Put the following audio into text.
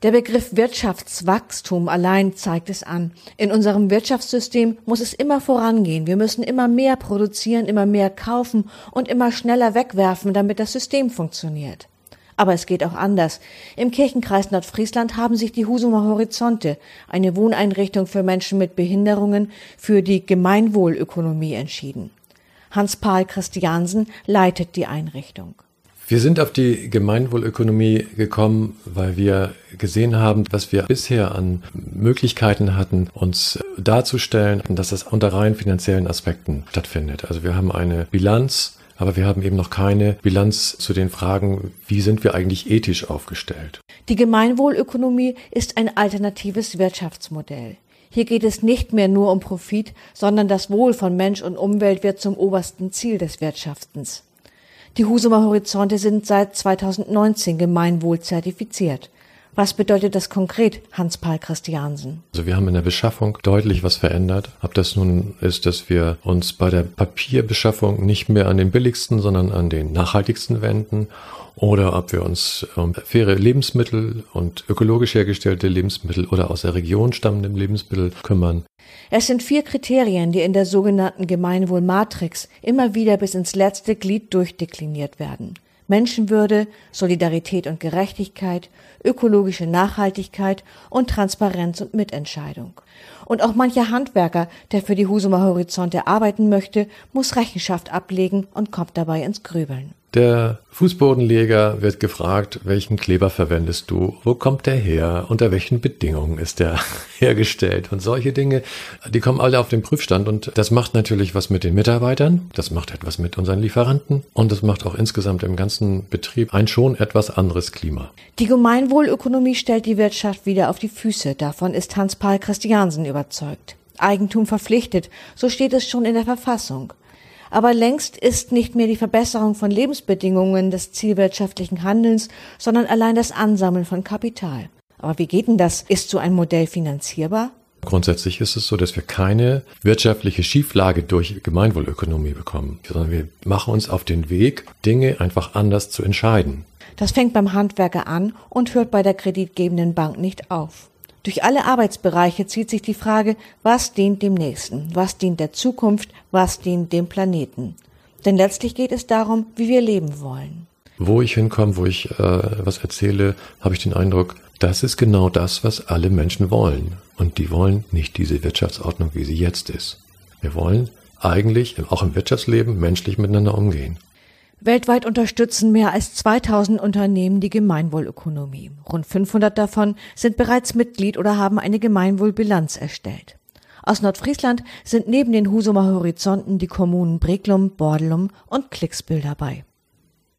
Der Begriff Wirtschaftswachstum allein zeigt es an. In unserem Wirtschaftssystem muss es immer vorangehen. Wir müssen immer mehr produzieren, immer mehr kaufen und immer schneller wegwerfen, damit das System funktioniert. Aber es geht auch anders. Im Kirchenkreis Nordfriesland haben sich die Husumer Horizonte, eine Wohneinrichtung für Menschen mit Behinderungen, für die Gemeinwohlökonomie entschieden. Hans-Paul Christiansen leitet die Einrichtung. Wir sind auf die Gemeinwohlökonomie gekommen, weil wir gesehen haben, was wir bisher an Möglichkeiten hatten, uns darzustellen, dass das unter rein finanziellen Aspekten stattfindet. Also wir haben eine Bilanz, aber wir haben eben noch keine Bilanz zu den Fragen, wie sind wir eigentlich ethisch aufgestellt. Die Gemeinwohlökonomie ist ein alternatives Wirtschaftsmodell. Hier geht es nicht mehr nur um Profit, sondern das Wohl von Mensch und Umwelt wird zum obersten Ziel des Wirtschaftens. Die Husumer Horizonte sind seit 2019 gemeinwohlzertifiziert. Was bedeutet das konkret, Hans-Paul Christiansen? Also wir haben in der Beschaffung deutlich was verändert. Ob das nun ist, dass wir uns bei der Papierbeschaffung nicht mehr an den billigsten, sondern an den nachhaltigsten wenden, oder ob wir uns um faire Lebensmittel und ökologisch hergestellte Lebensmittel oder aus der Region stammende Lebensmittel kümmern. Es sind 4 Kriterien, die in der sogenannten Gemeinwohlmatrix immer wieder bis ins letzte Glied durchdekliniert werden. Menschenwürde, Solidarität und Gerechtigkeit, ökologische Nachhaltigkeit und Transparenz und Mitentscheidung. Und auch mancher Handwerker, der für die Husumer Horizonte arbeiten möchte, muss Rechenschaft ablegen und kommt dabei ins Grübeln. Der Fußbodenleger wird gefragt, welchen Kleber verwendest du, wo kommt der her, unter welchen Bedingungen ist der hergestellt und solche Dinge, die kommen alle auf den Prüfstand und das macht natürlich was mit den Mitarbeitern, das macht etwas mit unseren Lieferanten und das macht auch insgesamt im ganzen Betrieb ein schon etwas anderes Klima. Die Gemeinwohlökonomie stellt die Wirtschaft wieder auf die Füße, davon ist Hans-Paul Christiansen überzeugt. Eigentum verpflichtet, so steht es schon in der Verfassung. Aber längst ist nicht mehr die Verbesserung von Lebensbedingungen des zielwirtschaftlichen Handelns, sondern allein das Ansammeln von Kapital. Aber wie geht denn das? Ist so ein Modell finanzierbar? Grundsätzlich ist es so, dass wir keine wirtschaftliche Schieflage durch Gemeinwohlökonomie bekommen, sondern wir machen uns auf den Weg, Dinge einfach anders zu entscheiden. Das fängt beim Handwerker an und hört bei der kreditgebenden Bank nicht auf. Durch alle Arbeitsbereiche zieht sich die Frage, was dient dem Nächsten, was dient der Zukunft, was dient dem Planeten. Denn letztlich geht es darum, wie wir leben wollen. Wo ich hinkomme, wo ich was erzähle, habe ich den Eindruck, das ist genau das, was alle Menschen wollen. Und die wollen nicht diese Wirtschaftsordnung, wie sie jetzt ist. Wir wollen eigentlich, auch im Wirtschaftsleben, menschlich miteinander umgehen. Weltweit unterstützen mehr als 2000 Unternehmen die Gemeinwohlökonomie. Rund 500 davon sind bereits Mitglied oder haben eine Gemeinwohlbilanz erstellt. Aus Nordfriesland sind neben den Husumer Horizonten die Kommunen Breklum, Bordelum und Klicksbühl dabei.